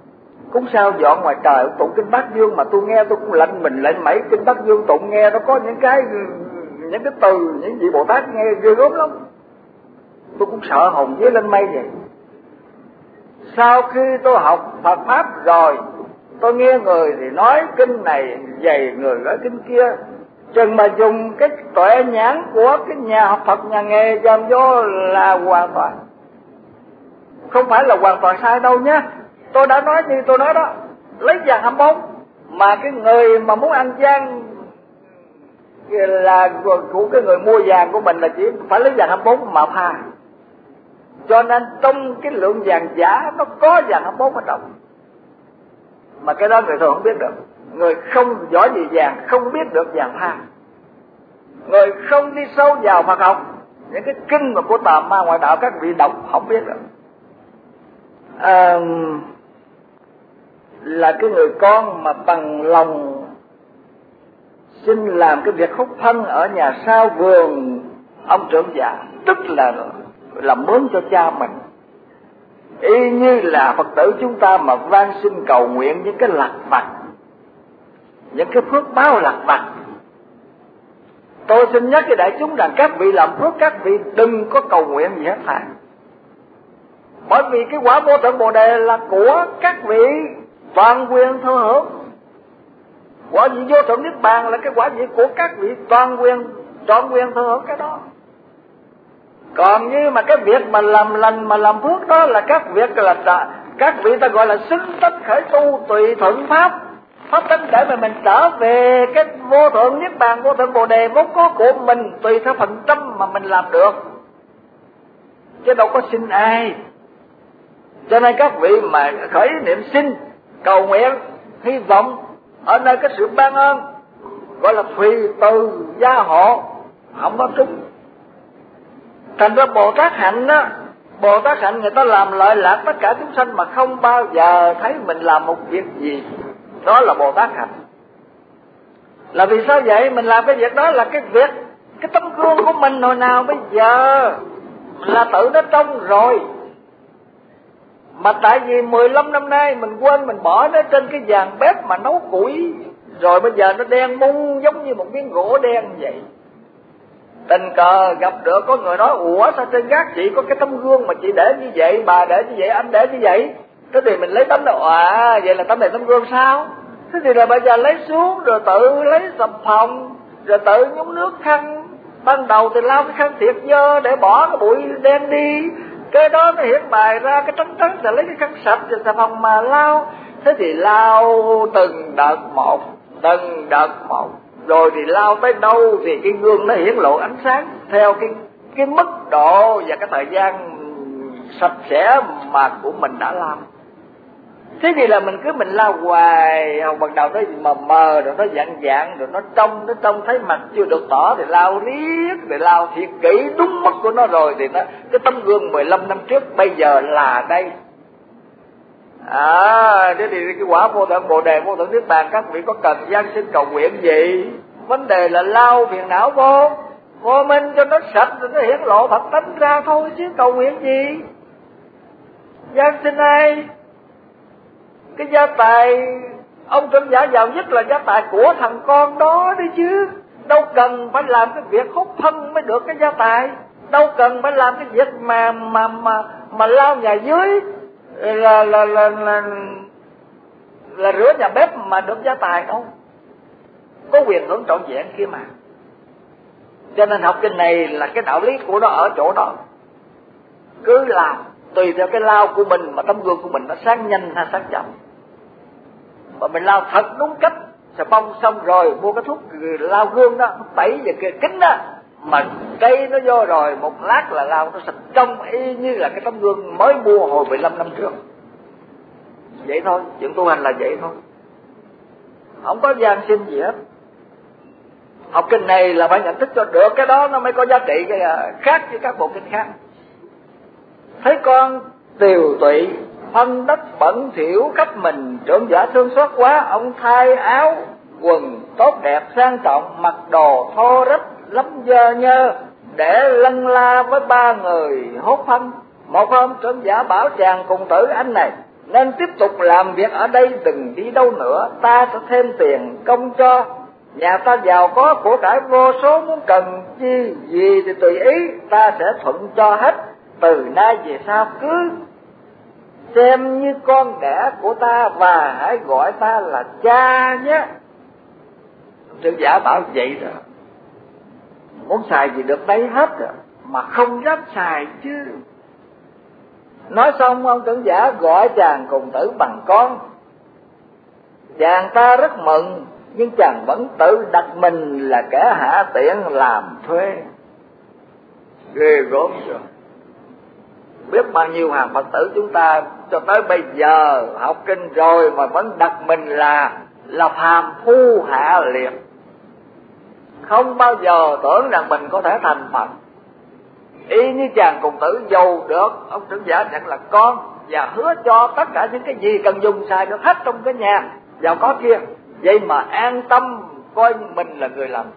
Speaker 1: Cúng sao dọn ngoài trời tụng kinh Bát Dương mà tôi nghe tôi cũng lạnh mình lạnh mẩy. Kinh Bát Dương tụng nghe nó có những cái những cái từ những vị Bồ Tát nghe ghê gớm lắm, tôi cũng sợ hồn vía lên mây vậy. Sau khi tôi học Phật pháp rồi, tôi nghe người thì nói kinh này dày, người nói kinh kia, chừng mà dùng cái tuệ nhãn của cái nhà học Phật nhà nghề dòm vô là hoàn toàn, không phải là hoàn toàn sai đâu nhé. Tôi đã nói như tôi nói đó, lấy vàng hăm bốn, mà cái người mà muốn ăn gian là của cái người mua vàng của mình là chỉ phải lấy vàng hăm bốn mà pha. Cho nên trong cái lượng vàng giả nó có vàng hăm bốn ở trong, mà cái đó người thường không biết được. Người không giỏi gì vàng không biết được vàng pha. Người không đi sâu vào Phật học, những cái kinh mà của tà ma ngoại đạo các vị đọc không biết được. À, là cái người con mà bằng lòng xin làm cái việc hút thân ở nhà sau vườn ông trưởng giả, tức là làm mướn cho cha mình. Y như là Phật tử chúng ta mà van xin cầu nguyện những cái lặt vặt, những cái phước báo lặt vặt. Tôi xin nhắc với đại chúng rằng các vị làm phước, các vị đừng có cầu nguyện gì hết thảy. Bởi vì cái quả vô thượng Bồ Đề là của các vị toàn quyền thừa hưởng. Quả vị vô thượng Niết Bàn là cái quả vị của các vị toàn quyền, toàn quyền thừa hưởng cái đó. Còn như mà cái việc mà làm lành mà làm phước đó là các việc là các vị ta gọi là xứng tất khởi tu tùy thuận pháp pháp tánh, để mà mình trở về cái vô thượng Niết Bàn, vô thượng Bồ Đề vốn có của mình, tùy theo phần trăm mà mình làm được, chứ đâu có xin ai. Cho nên các vị mà khởi niệm xin cầu nguyện hy vọng ở nơi cái sự ban ơn gọi là tùy từ gia hộ, không có trúng. Thành ra Bồ Tát hạnh á, Bồ Tát hạnh người ta làm lợi lạc tất cả chúng sanh mà không bao giờ thấy mình làm một việc gì. Đó là Bồ Tát hạnh. Là vì sao vậy? Mình làm cái việc đó là cái việc, cái tấm gương của mình hồi nào bây giờ là tự nó trong rồi. Mà tại vì mười lăm năm nay mình quên, mình bỏ nó trên cái vàng bếp mà nấu củi, rồi bây giờ nó đen mung giống như một miếng gỗ đen vậy. Tình cờ gặp được có người nói: ủa sao trên gác chị có cái tấm gương mà chị để như vậy, bà để như vậy, anh để như vậy. Thế thì mình lấy tấm đó, à vậy là tấm này tấm gương sao? Thế thì là bây giờ lấy xuống rồi tự lấy xà phòng, rồi tự nhúng nước khăn. Ban đầu thì lau cái khăn thiệt dơ để bỏ cái bụi đen đi, cái đó nó hiện bày ra cái trắng trắng, rồi lấy cái khăn sạch rồi xà phòng mà lau. Thế thì lau từng đợt một, từng đợt một, rồi thì lau tới đâu thì cái gương nó hiển lộ ánh sáng theo cái cái mức độ và cái thời gian sạch sẽ mà của mình đã làm. Thế thì là mình cứ mình lau hoài, hồi ban đầu nó mờ mờ, rồi nó dạng dạng, rồi nó trong, nó trong thấy mặt chưa được tỏ thì lau riết, rồi lau thiệt kỹ đúng mức của nó rồi thì nó cái tấm gương mười lăm năm trước bây giờ là đây. À, thế thì cái quả vô thượng Bồ Đề, vô thượng Niết Bàn các vị có cần gian sinh cầu nguyện gì? Vấn đề là lau phiền não vô, vô minh cho nó sạch rồi nó hiển lộ Phật tánh ra thôi, chứ cầu nguyện gì? Gian sinh ai? Cái gia tài ông trưởng giả giàu nhất là gia tài của thằng con đó đi chứ. Đâu cần phải làm cái việc hút thân mới được cái gia tài. Đâu cần phải làm cái việc mà mà mà mà lau nhà dưới là là là là, là rửa nhà bếp mà được gia tài đâu. Có quyền hưởng trọn vẹn kia mà. Cho nên học kinh này là cái đạo lý của nó ở chỗ đó. Cứ làm tùy theo cái lao của mình mà tấm gương của mình nó sáng nhanh hay sáng chậm. Mà mình lao thật đúng cách, xà bông xong rồi mua cái thuốc lao gương đó, tẩy vào cái kính đó, mà cây nó vô rồi một lát là lao nó sạch trong y như là cái tấm gương mới mua hồi mười lăm năm trước. Vậy thôi, chuyện tu hành là vậy thôi, không có gian sinh gì hết. Học kinh này là phải nhận thức cho được cái đó nó mới có giá trị, cái khác với các bộ kinh khác. Thấy con tiều tụy, phân đất bẩn thỉu khắp mình, trưởng giả thương xót quá, ông thay áo quần tốt đẹp sang trọng, mặc đồ thô rách lắm dơ nhơ, để lân la với ba người hốt phân. Một hôm trưởng giả bảo chàng cùng tử: anh này, nên tiếp tục làm việc ở đây, đừng đi đâu nữa. Ta sẽ thêm tiền công cho. Nhà ta giàu có của cải vô số, muốn cần chi gì thì tùy ý, ta sẽ thuận cho hết. Từ nay về sau cứ xem như con đẻ của ta và hãy gọi ta là cha nhé. Trưởng giả bảo vậy rồi, muốn xài gì được đấy hết rồi, mà không dám xài chứ. Nói xong ông trưởng giả gọi chàng cùng tử bằng con. Chàng ta rất mừng, nhưng chàng vẫn tự đặt mình là kẻ hạ tiện làm thuê. Ghê gớm rồi. Biết bao nhiêu hàng Phật tử chúng ta cho tới bây giờ học kinh rồi mà vẫn đặt mình là là phàm phu hạ liệt, không bao giờ tưởng rằng mình có thể thành Phật. Y như chàng cùng tử giàu được ông trưởng giả nhận là con và hứa cho tất cả những cái gì cần dùng xài được hết trong cái nhà giàu có kia, vậy mà an tâm coi mình là người làm.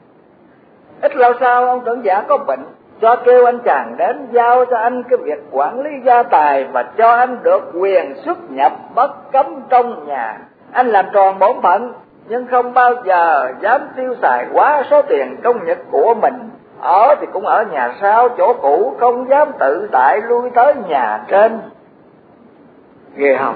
Speaker 1: Ít lâu sau ông trưởng giả có bệnh, cho kêu anh chàng đến giao cho anh cái việc quản lý gia tài và cho anh được quyền xuất nhập bất cấm trong nhà. Anh làm tròn bổn phận nhưng không bao giờ dám tiêu xài quá số tiền công nhật của mình. Ở thì cũng ở nhà sau chỗ cũ, không dám tự tại lui tới nhà trên. Ghê không?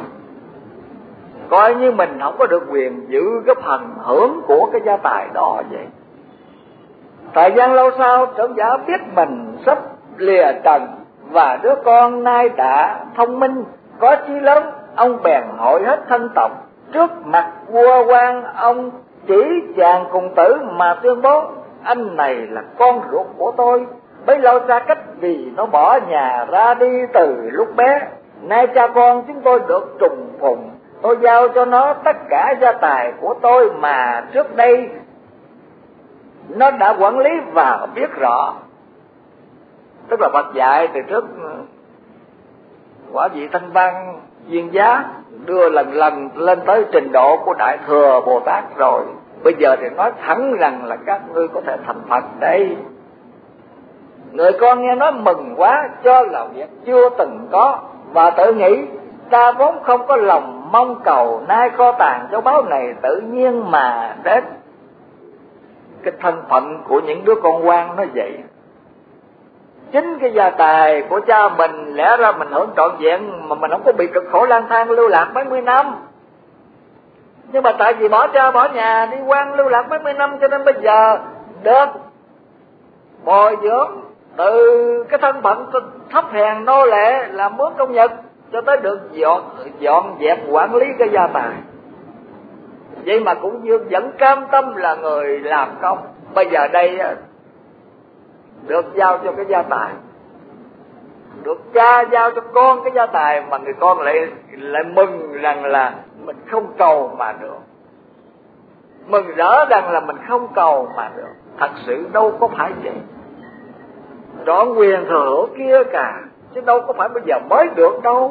Speaker 1: Coi như mình không có được quyền giữ cái phần hưởng của cái gia tài đó vậy. Thời gian lâu sau, trưởng giả biết mình sắp lìa trần và đứa con nay đã thông minh, có chí lớn. Ông bèn hỏi hết thân tộc trước mặt vua quan. Ông chỉ chàng cùng tử mà tuyên bố: anh này là con ruột của tôi, bấy lâu xa cách vì nó bỏ nhà ra đi từ lúc bé. Nay cha con chúng tôi được trùng phùng, tôi giao cho nó tất cả gia tài của tôi mà trước đây nó đã quản lý và biết rõ. Tức là Phật dạy từ trước quả vị Thanh Văn Viên Giá đưa lần lần lên tới trình độ của Đại Thừa Bồ Tát rồi. Bây giờ thì nói thẳng rằng là các ngươi có thể thành Phật đây. Người con nghe nói mừng quá, cho là việc chưa từng có, và tự nghĩ ta vốn không có lòng mong cầu, nay kho tàng châu báu này tự nhiên mà đến. Cái thân phận của những đứa con quan nó vậy. Chính cái gia tài của cha mình lẽ ra mình hưởng trọn vẹn mà mình không có bị cực khổ lang thang lưu lạc mấy mươi năm. Nhưng mà tại vì bỏ cha bỏ nhà đi quan lưu lạc mấy mươi năm, cho nên bây giờ được bồi dưỡng từ cái thân phận thấp hèn nô lệ làm mướn công nhật cho tới được dọn dọn dẹp quản lý cái gia tài. Vậy mà cũng vẫn cam tâm là người làm công. Bây giờ đây được giao cho cái gia tài, được cha giao cho con cái gia tài, mà người con lại lại mừng rằng là mình không cầu mà được, mừng rỡ rằng là mình không cầu mà được. Thật sự đâu có phải vậy, trọn quyền thừa hữu kia cả, chứ đâu có phải bây giờ mới được đâu.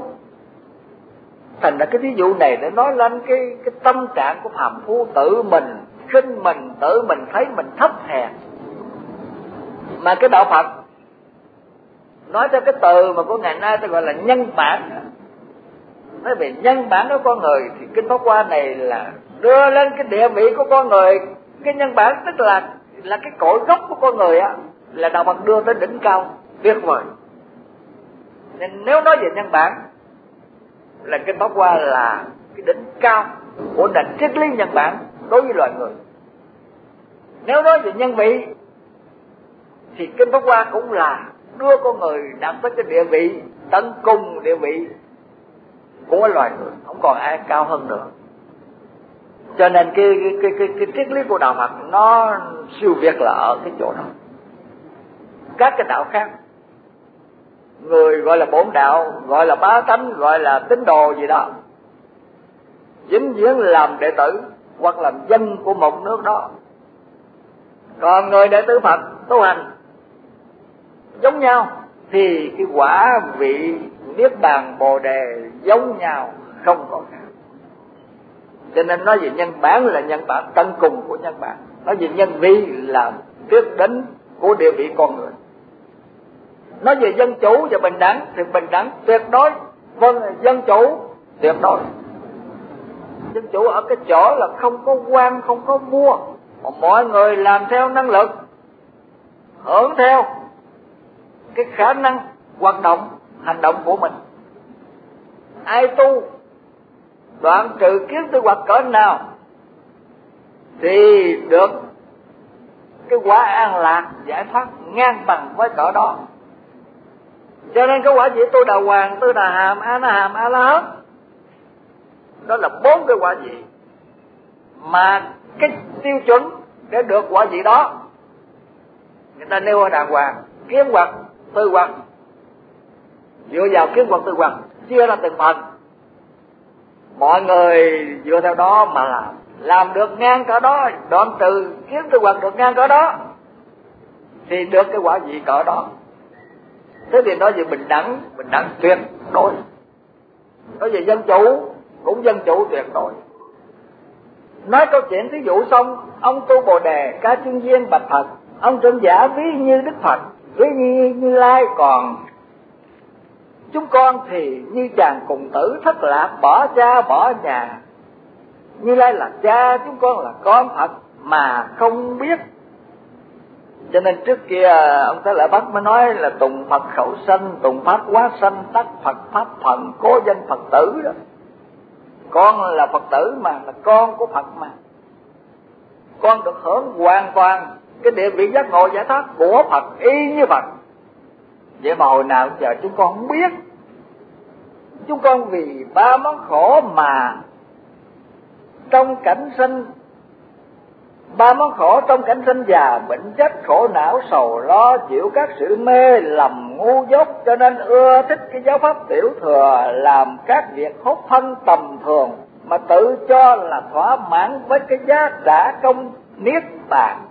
Speaker 1: Thành ra cái ví dụ này để nói lên cái cái tâm trạng của phàm phu tự mình khinh mình, tự mình thấy mình thấp hèn. Mà cái đạo Phật nói theo cái từ mà của ngày nay ta gọi là nhân bản. Nói về nhân bản của con người thì kinh Pháp Hoa này là đưa lên cái địa vị của con người. Cái nhân bản tức là là cái cội gốc của con người á, là đạo Phật đưa tới đỉnh cao tuyệt vời. Nên nếu nói về nhân bản là kinh Pháp Hoa là cái đỉnh cao của nền triết lý nhân bản đối với loài người. Nếu nói về nhân vị thì kinh Pháp Hoa cũng là đưa con người đạt tới cái địa vị tận cùng địa vị của loài người, không còn ai cao hơn nữa. Cho nên cái cái cái cái, cái triết lý của đạo Phật nó siêu việt là ở cái chỗ đó. Các cái đạo khác, người gọi là bổn đạo, gọi là bá tánh, gọi là tín đồ gì đó, vĩnh viễn làm đệ tử hoặc làm dân của một nước đó. Còn người đệ tử Phật tu hành giống nhau thì cái quả vị niết bàn bồ đề giống nhau, không có khác. Cho nên nói về nhân bản là nhân bản tận cùng của nhân bản, nói về nhân vi là tuyệt đỉnh của địa vị con người. Nói về dân chủ và bình đẳng thì bình đẳng tuyệt đối. Vâng, dân chủ tuyệt đối. Dân chủ ở cái chỗ là không có quan, không có mua, mà mọi người làm theo năng lực, hưởng theo cái khả năng hoạt động, hành động của mình. Ai tu đoạn trừ kiến tư hoặc cỡ nào thì được cái quả an lạc giải thoát ngang bằng với cỡ đó. Cho nên cái quả vị tôi đà hoàng, tôi đà hàm, a na hàm, a la hán, đó là bốn cái quả vị mà cái tiêu chuẩn để được quả vị đó người ta nêu ở đàng hoàng. Kiến hoặc, tư hoặc, dựa vào kiến hoặc tư hoặc chia ra từng phần, mọi người dựa theo đó mà làm, làm được ngang cỡ đó, đoạn trừ kiến tư hoặc được ngang cỡ đó thì được cái quả vị cỡ đó. Thế thì nói về bình đẳng, bình đẳng tuyệt đối. Nói về dân chủ cũng dân chủ tuyệt đối. Nói câu chuyện thí dụ xong, ông tu Bồ Đề Ca Chân Viên bạch Phật, ông trưởng giả ví như Đức Phật, ví như Như Lai, còn chúng con thì như chàng cùng tử thất lạc, bỏ cha bỏ nhà. Như Lai là cha, chúng con là con Phật mà không biết. Cho nên trước kia ông Thái Lợi Bắc mới nói là tùng Phật khẩu sanh, tùng Pháp hóa sanh, tắc Phật pháp phận, cố danh Phật tử đó. Con là Phật tử mà, là con của Phật mà. Con được hưởng hoàn toàn cái địa vị giác ngộ giải thoát của Phật y như Phật. Vậy mà hồi nào giờ chúng con không biết. Chúng con vì ba món khổ mà trong cảnh sinh, ba món khổ trong cảnh sinh già, bệnh chết, khổ não, sầu lo, chịu các sự mê lầm ngu dốt, cho nên ưa thích cái giáo pháp tiểu thừa, làm các việc hốt thân tầm thường mà tự cho là thỏa mãn với cái giá trả công niết bàn.